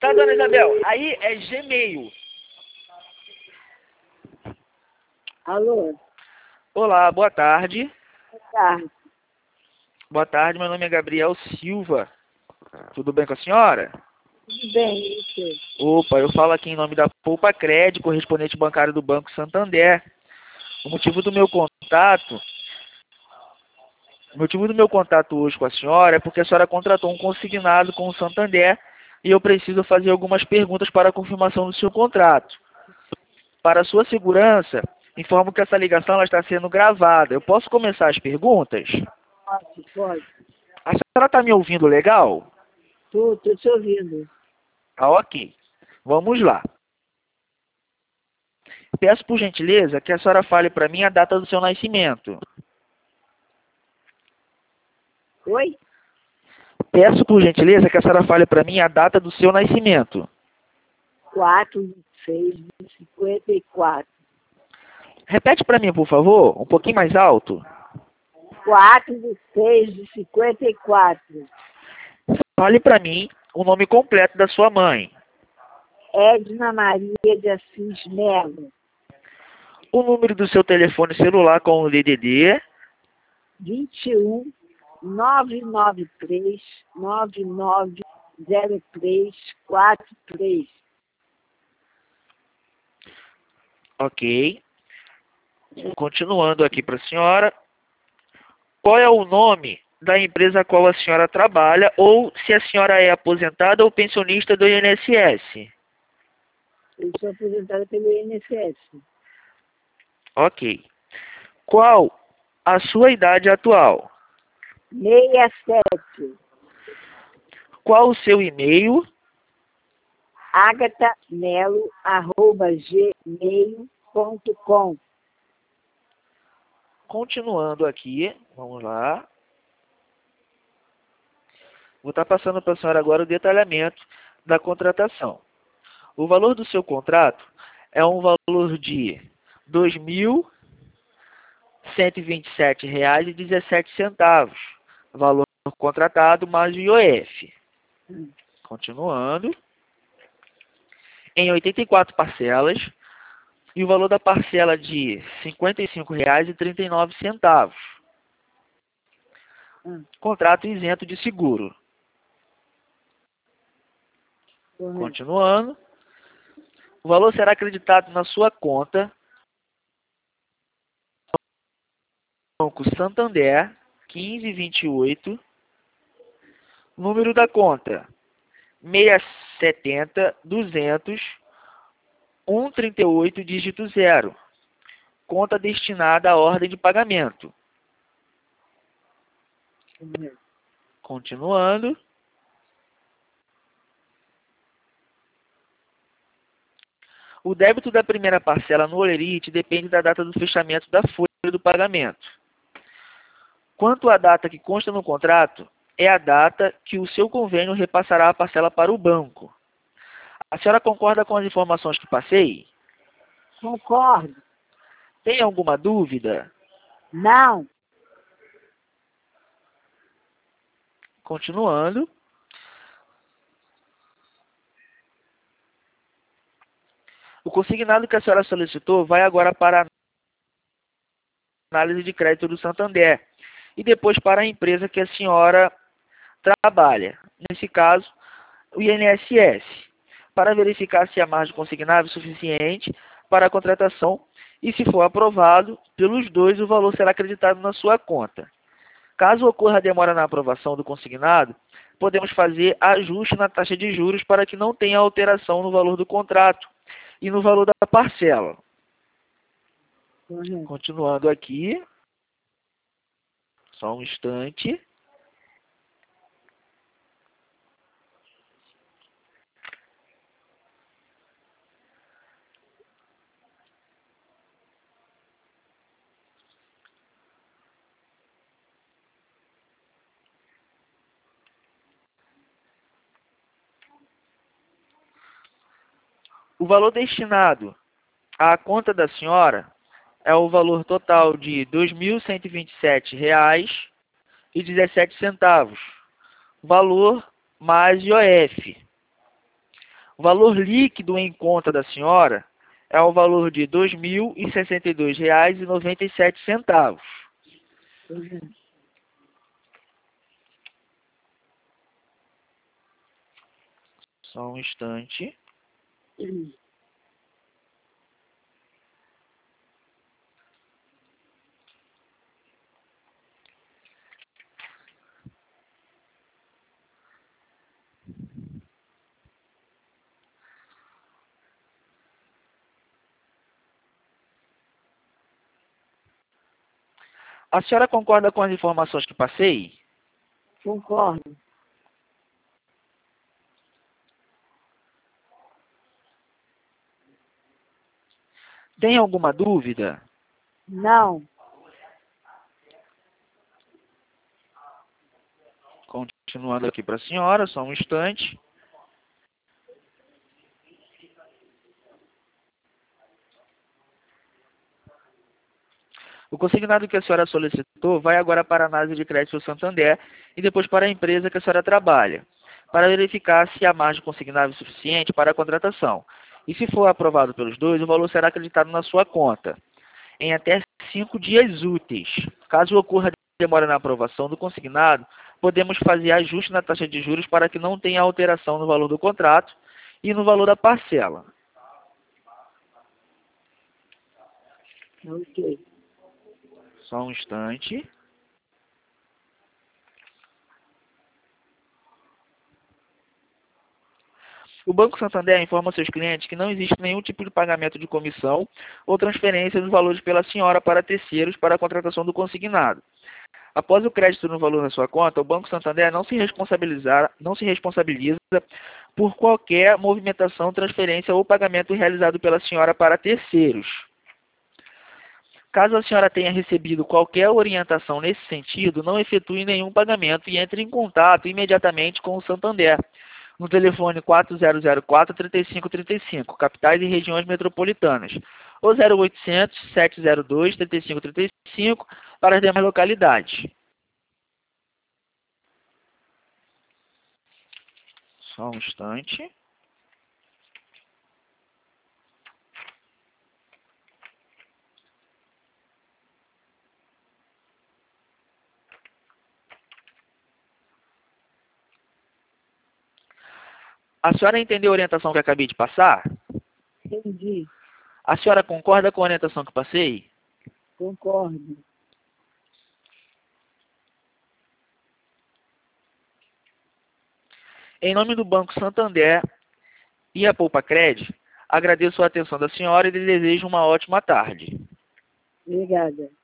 Tá, dona Isabel? Aí é Gmail. Alô? Olá, boa tarde. Boa tarde. Boa tarde, meu nome é Gabriel Silva. Tudo bem com a senhora? Tudo bem, e você? Opa, eu falo aqui em nome da Poupa Crédito, correspondente bancário do Banco Santander. O motivo do meu contato hoje com a senhora é porque a senhora contratou um consignado com o Santander e eu preciso fazer algumas perguntas para a confirmação do seu contrato. Para a sua segurança, informo que essa ligação ela está sendo gravada. Eu posso começar as perguntas? Pode. A senhora está me ouvindo legal? Tô te ouvindo. Ah, ok. Vamos lá. Peço por gentileza que a senhora fale para mim a data do seu nascimento. Oi? Peço por gentileza que a senhora fale para mim a data do seu nascimento. 4/6/54. Repete para mim, por favor, um pouquinho mais alto. 4/6/54. Fale para mim o nome completo da sua mãe. Edna Maria de Assis Melo. O número do seu telefone celular com o DDD. 21 993 990343. Ok. Continuando aqui para a senhora. Qual é o nome da empresa a qual a senhora trabalha ou se a senhora é aposentada ou pensionista do INSS? Eu sou aposentada pelo INSS. Ok. Qual a sua idade atual? 67. Qual o seu e-mail? agatamelo@gmail.com. Continuando aqui, vamos lá. Vou estar passando para a senhora agora o detalhamento da contratação. O valor do seu contrato é um valor de R$ 2.127,17. Valor contratado mais o IOF. Continuando. Em 84 parcelas. E o valor da parcela de R$ 55,39. Contrato isento de seguro. Continuando. O valor será acreditado na sua conta. Banco Santander 1528. Número da conta 670 200 138 dígito 0. Conta destinada à ordem de pagamento. Continuando. O débito da primeira parcela no Olerite depende da data do fechamento da folha do pagamento. Quanto à data que consta no contrato, é a data que o seu convênio repassará a parcela para o banco. A senhora concorda com as informações que passei? Concordo. Tem alguma dúvida? Não. Continuando. O consignado que a senhora solicitou vai agora para a análise de crédito do Santander e depois para a empresa que a senhora trabalha, nesse caso, o INSS, para verificar se a margem consignável é suficiente para a contratação e, se for aprovado pelos dois, o valor será acreditado na sua conta. Caso ocorra demora na aprovação do consignado, podemos fazer ajuste na taxa de juros para que não tenha alteração no valor do contrato e no valor da parcela. Continuando aqui. Só um instante. O valor destinado à conta da senhora é o valor total de R$ 2.127,17. Valor mais IOF. O valor líquido em conta da senhora é o valor de R$ 2.062,97. Uhum. Só um instante. Uhum. A senhora concorda com as informações que passei? Concordo. Tem alguma dúvida? Não. Continuando aqui para a senhora, só um instante. O consignado que a senhora solicitou vai agora para a análise de crédito do Santander e depois para a empresa que a senhora trabalha, para verificar se há margem consignável suficiente para a contratação. E se for aprovado pelos dois, o valor será acreditado na sua conta, em até 5 dias úteis. Caso ocorra demora na aprovação do consignado, podemos fazer ajuste na taxa de juros para que não tenha alteração no valor do contrato e no valor da parcela. Ok. Só um instante. O Banco Santander informa aos seus clientes que não existe nenhum tipo de pagamento de comissão ou transferência dos valores pela senhora para terceiros para a contratação do consignado. Após o crédito no valor na sua conta, o Banco Santander não se responsabiliza por qualquer movimentação, transferência ou pagamento realizado pela senhora para terceiros. Caso a senhora tenha recebido qualquer orientação nesse sentido, não efetue nenhum pagamento e entre em contato imediatamente com o Santander, no telefone 4004-3535, capitais e regiões metropolitanas, ou 0800-702-3535 para as demais localidades. Só um instante. A senhora entendeu a orientação que eu acabei de passar? Entendi. A senhora concorda com a orientação que passei? Concordo. Em nome do Banco Santander e a Poupa-Cred, agradeço a atenção da senhora e lhe desejo uma ótima tarde. Obrigada.